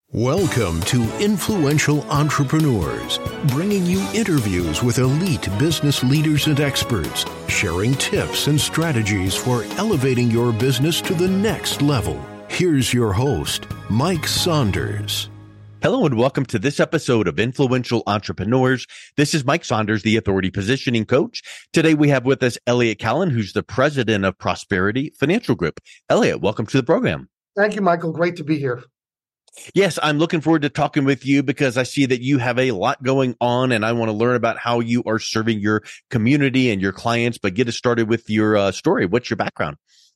Welcome to Influential Entrepreneurs, bringing you interviews with elite business leaders and experts, sharing tips and strategies for elevating your business to the next level. Here's your host, Mike Saunders. Hello and welcome to this episode of Influential Entrepreneurs. This is Mike Saunders, the Authority Positioning Coach. Today we have with us Elliot Callan, who's the president of Prosperity Financial Group. Elliot, welcome to the program. Thank you, Michael. Great to be here. Yes, I'm looking forward to talking with you because I see that you have a lot going on and I want to learn about how you are serving your community and your clients, but get us started with your story. What's your background?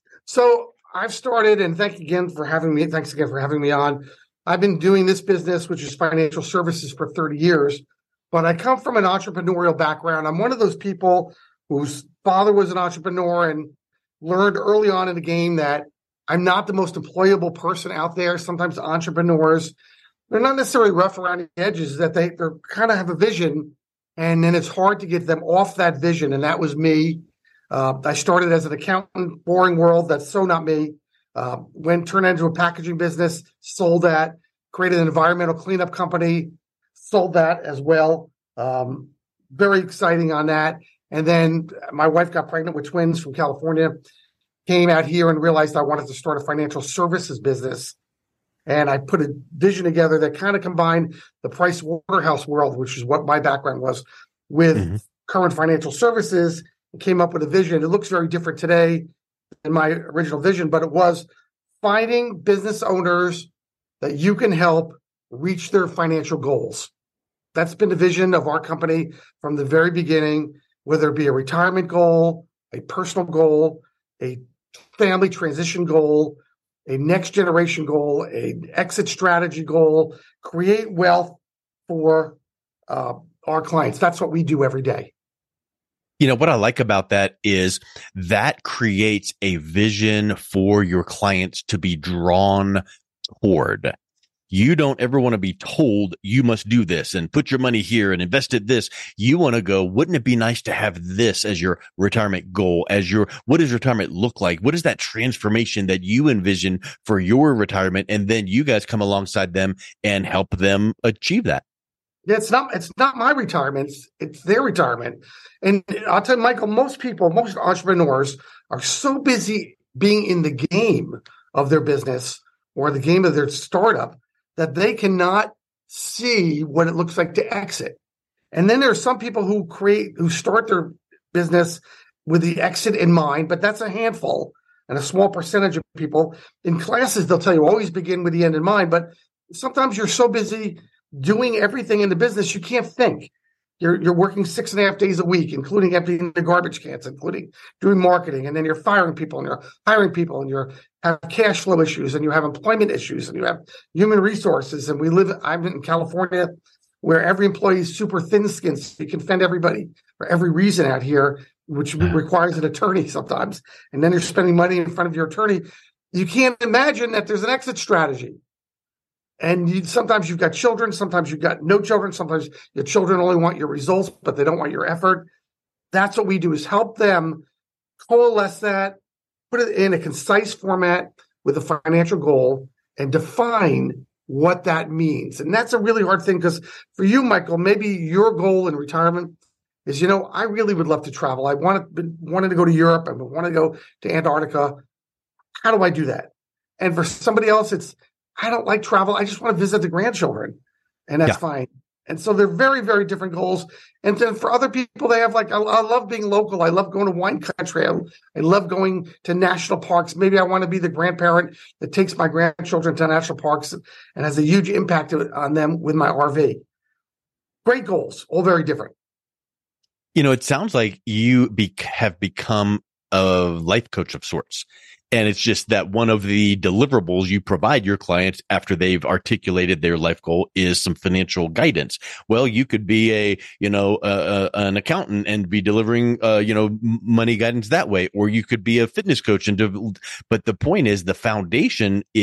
So I've started, and thanks again for having me on. I've been doing this business, which is financial services, for 30 years, but I come from an entrepreneurial background. I'm one of those people whose father was an entrepreneur and learned early on in the game that I'm not the most employable person out there. Sometimes entrepreneurs, they're not necessarily rough around the edges, that they're kind of have a vision, and then it's hard to get them off that vision. And that was me. I started as an accountant, boring world. That's so not me. Turned into a packaging business, sold that, created an environmental cleanup company, sold that as well. Very exciting on that. And then my wife got pregnant with twins from California. Came out here and realized I wanted to start a financial services business. And I put a vision together that kind of combined the Price Waterhouse world, which is what my background was, with current financial services, and came up with a vision. It looks very different today than my original vision, but it was finding business owners that you can help reach their financial goals. That's been the vision of our company from the very beginning, whether it be a retirement goal, a personal goal, a family transition goal, a next generation goal, an exit strategy goal, create wealth for our clients. That's what we do every day. You know, what I like about that is that creates a vision for your clients to be drawn toward. You don't ever want to be told you must do this and put your money here and invest it this. You want to go, wouldn't it be nice to have this as your retirement goal, what does retirement look like? What is that transformation that you envision for your retirement? And then you guys come alongside them and help them achieve that. Yeah, it's not my retirement. It's their retirement. And I'll tell you, Michael, most entrepreneurs are so busy being in the game of their business or the game of their startup that they cannot see what it looks like to exit. And then there are some people who start their business with the exit in mind, but that's a handful and a small percentage of people. In classes, they'll tell you always begin with the end in mind, but sometimes you're so busy doing everything in the business, you can't think. You're working 6.5 days a week, including emptying the garbage cans, including doing marketing, and then you're firing people and you're hiring people and you have cash flow issues and you have employment issues and you have human resources. And I'm in California where every employee is super thin-skinned, so you can fend everybody for every reason out here, which requires an attorney sometimes. And then you're spending money in front of your attorney. You can't imagine that there's an exit strategy. And sometimes you've got children, sometimes you've got no children, sometimes your children only want your results, but they don't want your effort. That's what we do, is help them coalesce that, put it in a concise format with a financial goal, and define what that means. And that's a really hard thing, because for you, Michael, maybe your goal in retirement is, I really would love to travel. I wanted to go to Europe. I want to go to Antarctica. How do I do that? And for somebody else, I don't like travel. I just want to visit the grandchildren, and that's fine. And so they're very, very different goals. And then for other people, they have I love being local. I love going to wine country. I love going to national parks. Maybe I want to be the grandparent that takes my grandchildren to national parks and has a huge impact on them with my RV. Great goals, all very different. It sounds like you have become a life coach of sorts. And it's just that one of the deliverables you provide your clients after they've articulated their life goal is some financial guidance. Well, you could be an accountant and be delivering, money guidance that way, or you could be a fitness coach. But the point is, the foundation is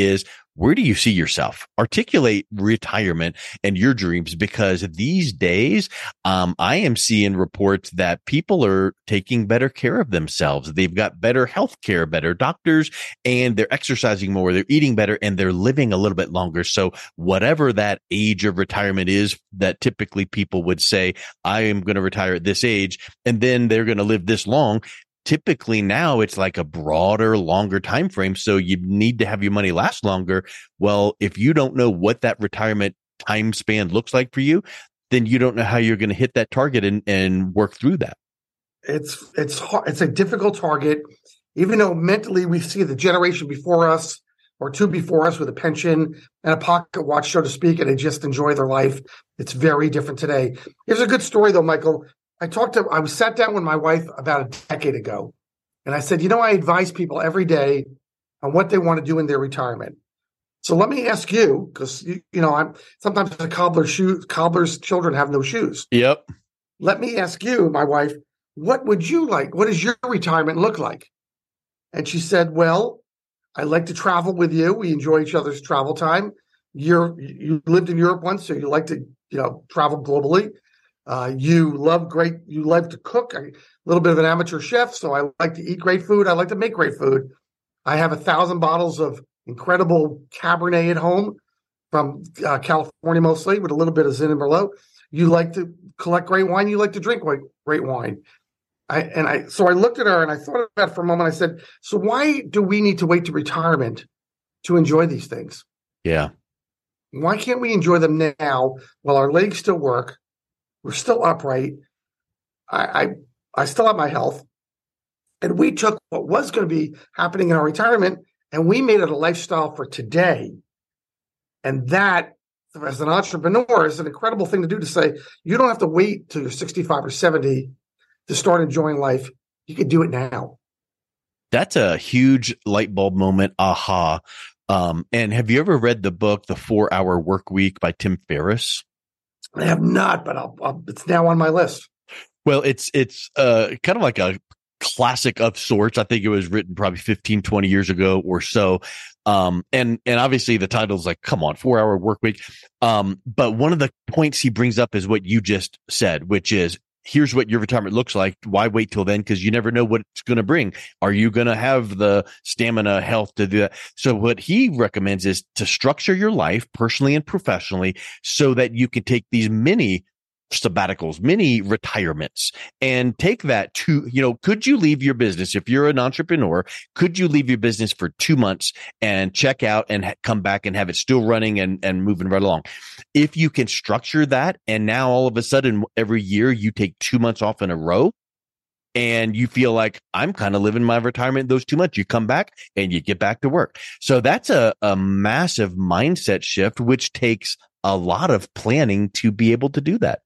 where do you see yourself? Articulate retirement and your dreams, because these days, I am seeing reports that people are taking better care of themselves. They've got better health care, better doctors, and they're exercising more. They're eating better, and they're living a little bit longer. So whatever that age of retirement is that typically people would say, I am going to retire at this age, and then they're going to live this long. Typically now it's like a broader, longer time frame. So you need to have your money last longer. Well, if you don't know what that retirement time span looks like for you, then you don't know how you're going to hit that target and work through that. It's hard. It's a difficult target, even though mentally we see the generation before us or two before us with a pension and a pocket watch, so to speak, and they just enjoy their life. It's very different today. Here's a good story though, Michael. I sat down with my wife about a decade ago, and I said, I advise people every day on what they want to do in their retirement. So let me ask you, because I'm sometimes a cobbler's children have no shoes. Yep. Let me ask you, my wife, what would you like? What does your retirement look like? And she said, well, I like to travel with you. We enjoy each other's travel time. You lived in Europe once, so you like to travel globally. You love to cook, a little bit of an amateur chef. So I like to eat great food. I like to make great food. I have 1,000 bottles of incredible Cabernet at home from California, mostly with a little bit of Zin and Merlot. You like to collect great wine. You like to drink great wine. So I looked at her and I thought about it for a moment. I said, so why do we need to wait to retirement to enjoy these things? Yeah. Why can't we enjoy them now while our legs still work? We're still upright. I still have my health. And we took what was going to be happening in our retirement and we made it a lifestyle for today. And that, as an entrepreneur, is an incredible thing to do, to say, you don't have to wait till you're 65 or 70 to start enjoying life. You can do it now. That's a huge light bulb moment. Aha. And have you ever read the book, The 4-Hour Workweek by Tim Ferriss? I have not, but it's now on my list. Well, it's kind of like a classic of sorts. I think it was written probably 15, 20 years ago or so. And obviously the title's like, come on, 4-Hour Workweek. But one of the points he brings up is what you just said, which is, here's what your retirement looks like. Why wait till then? Because you never know what it's going to bring. Are you going to have the stamina, health to do that? So what he recommends is to structure your life personally and professionally so that you can take these mini sabbaticals, mini retirements, and take that to, could you leave your business? If you're an entrepreneur, could you leave your business for 2 months and check out and come back and have it still running and moving right along? If you can structure that, and now all of a sudden every year you take 2 months off in a row and you feel like, I'm kind of living my retirement those 2 months, you come back and you get back to work. So that's a massive mindset shift, which takes a lot of planning to be able to do that.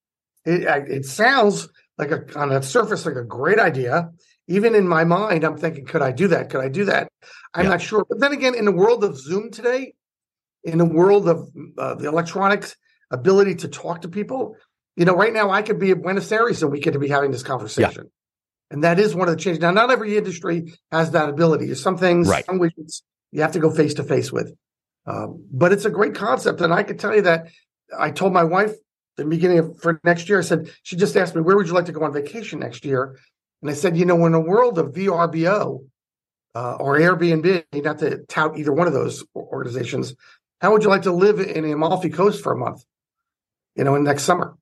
It sounds like on the surface like a great idea. Even in my mind, I'm thinking, could I do that? Could I do that? I'm not sure. But then again, in the world of Zoom today, in the world of the electronics ability to talk to people, right now I could be at Buenos Aires and we get to be having this conversation. Yeah. And that is one of the changes. Now, not every industry has that ability. There's some things, some widgets you have to go face to face with. But it's a great concept. And I can tell you that I told my wife, the beginning for next year, I said, she just asked me, where would you like to go on vacation next year? And I said, in the world of VRBO or Airbnb, not to tout either one of those organizations, how would you like to live in Amalfi Coast for a month, in next summer?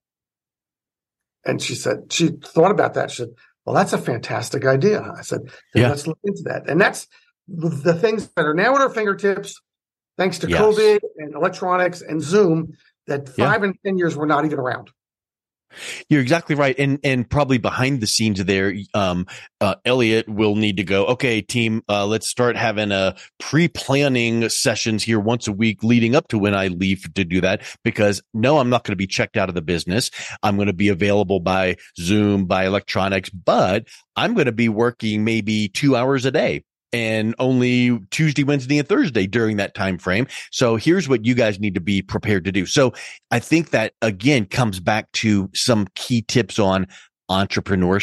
And she said, she thought about that. She said, well, that's a fantastic idea. I said, let's look into that. And that's the things that are now at our fingertips, thanks to COVID and electronics and Zoom, that 5 and 10 years were not even around. You're exactly right. And probably behind the scenes there, Elliot will need to go, okay, team, let's start having pre-planning sessions here once a week leading up to when I leave to do that, because no, I'm not going to be checked out of the business. I'm going to be available by Zoom, by electronics, but I'm going to be working maybe 2 hours a day. And only Tuesday, Wednesday, and Thursday during that time frame. So here's what you guys need to be prepared to do. So I think that, again, comes back to some key tips on entrepreneurship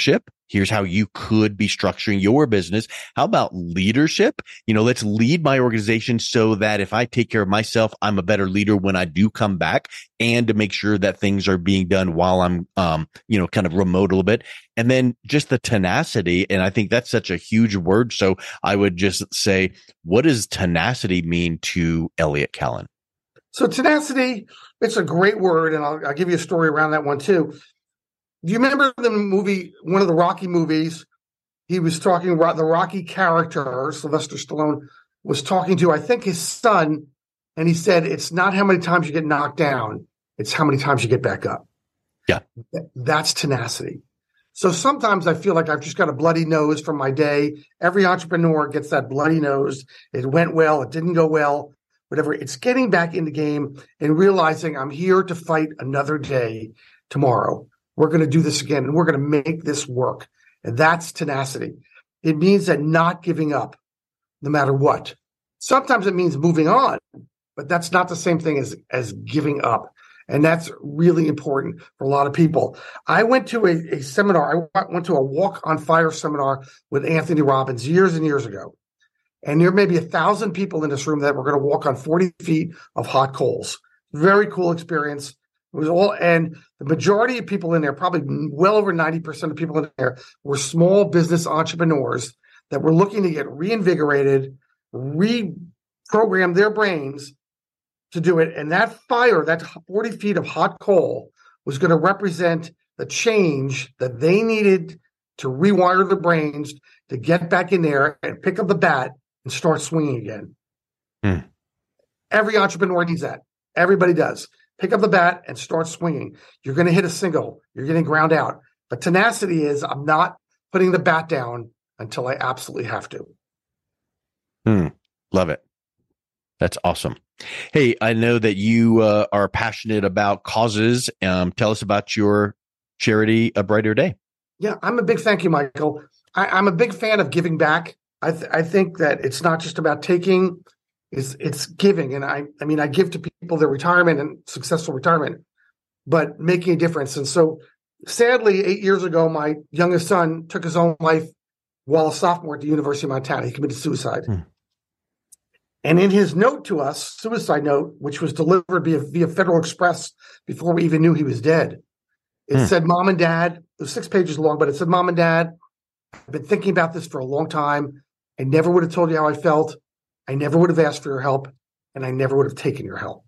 Here's how you could be structuring your business. How about leadership? Let's lead my organization so that if I take care of myself, I'm a better leader when I do come back, and to make sure that things are being done while I'm, kind of remote a little bit. And then just the tenacity. And I think that's such a huge word. So I would just say, what does tenacity mean to Elliott Callen? So tenacity, it's a great word. And I'll give you a story around that one too. Do you remember the movie, one of the Rocky movies? He was talking about the Rocky character, Sylvester Stallone, was talking to, I think, his son. And he said, it's not how many times you get knocked down, it's how many times you get back up. Yeah. That's tenacity. So sometimes I feel like I've just got a bloody nose from my day. Every entrepreneur gets that bloody nose. It went well, it didn't go well, whatever. It's getting back in the game and realizing I'm here to fight another day tomorrow. We're going to do this again, and we're going to make this work. And that's tenacity. It means that not giving up no matter what. Sometimes it means moving on, but that's not the same thing as giving up. And that's really important for a lot of people. I went to a seminar. I went to a Walk on Fire seminar with Anthony Robbins years and years ago. And there may be 1,000 people in this room that were going to walk on 40 feet of hot coals. Very cool experience. It was all, and the majority of people in there, probably well over 90% of people in there, were small business entrepreneurs that were looking to get reinvigorated, reprogram their brains to do it. And that fire, that 40 feet of hot coal, was going to represent the change that they needed to rewire their brains to get back in there and pick up the bat and start swinging again. Every entrepreneur needs that. Everybody does. Pick up the bat and start swinging. You're going to hit a single. You're getting ground out. But tenacity is, I'm not putting the bat down until I absolutely have to. Love it. That's awesome. Hey, I know that you are passionate about causes. Tell us about your charity, A Brighter Day. Yeah, I'm a big thank you, Michael. I'm a big fan of giving back. I think that it's not just about taking, it's giving. And I mean, I give to people their retirement and successful retirement, but making a difference. And so sadly, 8 years ago, my youngest son took his own life while a sophomore at the University of Montana. He committed suicide. And in his note to us, suicide note, which was delivered via Federal Express before we even knew he was dead, it said, Mom and Dad, it was 6 pages long, but it said, Mom and Dad, I've been thinking about this for a long time. I never would have told you how I felt. I never would have asked for your help, and I never would have taken your help.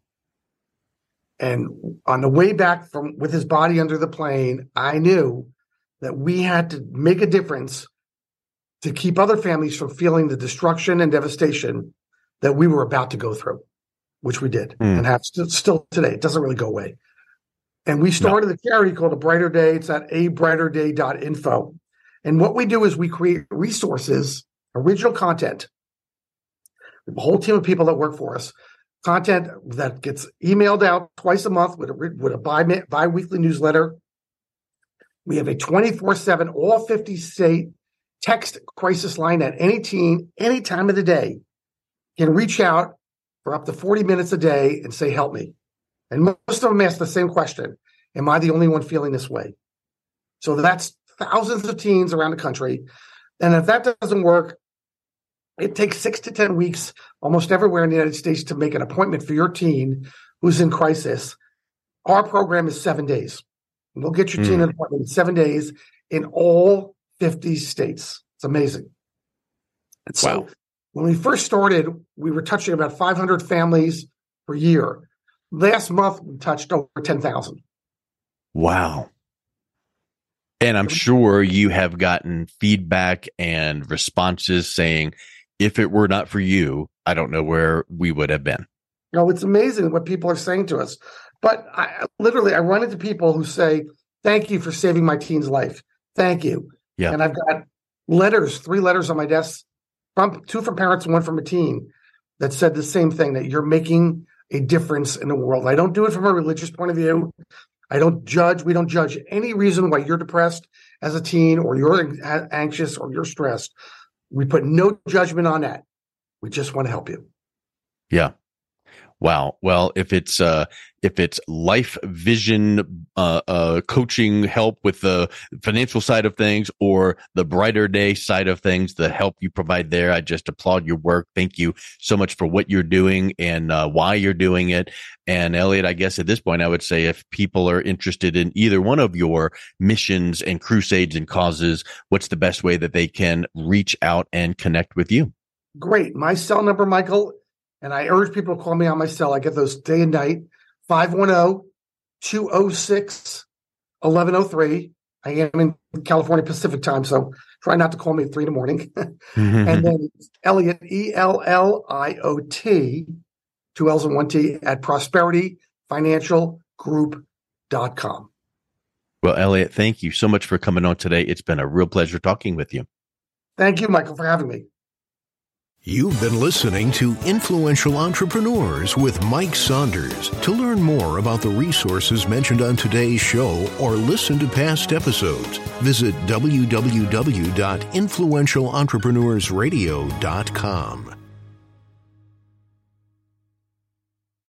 And on the way back with his body under the plane, I knew that we had to make a difference to keep other families from feeling the destruction and devastation that we were about to go through, which we did and have still today. It doesn't really go away. And we started a charity called A Brighter Day. It's at abrighterday.info. And what we do is we create resources, original content. We have a whole team of people that work for us. Content that gets emailed out twice a month with a bi-weekly newsletter. We have a 24/7, all 50 state text crisis line at any teen, any time of the day, can reach out for up to 40 minutes a day and say, help me. And most of them ask the same question. Am I the only one feeling this way? So that's thousands of teens around the country. And if that doesn't work, it takes 6 to 10 weeks almost everywhere in the United States to make an appointment for your teen who's in crisis. Our program is 7 days. And we'll get your teen an appointment in 7 days in all 50 states. It's amazing. And so when we first started, we were touching about 500 families per year. Last month, we touched over 10,000. Wow. And I'm sure you have gotten feedback and responses saying, if it were not for you, I don't know where we would have been. No, it's amazing what people are saying to us. But I run into people who say, thank you for saving my teen's life. Thank you. Yeah. And I've got 3 letters on my desk, 2 from parents and 1 from a teen, that said the same thing, that you're making a difference in the world. I don't do it from a religious point of view. I don't judge. We don't judge any reason why you're depressed as a teen or you're anxious or you're stressed. We put no judgment on that. We just want to help you. Yeah. Wow. Well, if it's life vision, coaching help with the financial side of things or the brighter day side of things, the help you provide there, I just applaud your work. Thank you so much for what you're doing and why you're doing it. And Elliot, I guess at this point, I would say if people are interested in either one of your missions and crusades and causes, what's the best way that they can reach out and connect with you? Great. My cell number, Michael, and I urge people to call me on my cell. I get those day and night, 510-206-1103. I am in California Pacific time, so try not to call me at 3 a.m. And then Elliot, ELLIOT, 2 L's and 1 T, at prosperityfinancialgroup.com. Well, Elliot, thank you so much for coming on today. It's been a real pleasure talking with you. Thank you, Michael, for having me. You've been listening to Influential Entrepreneurs with Mike Saunders. To learn more about the resources mentioned on today's show or listen to past episodes, visit www.influentialentrepreneursradio.com.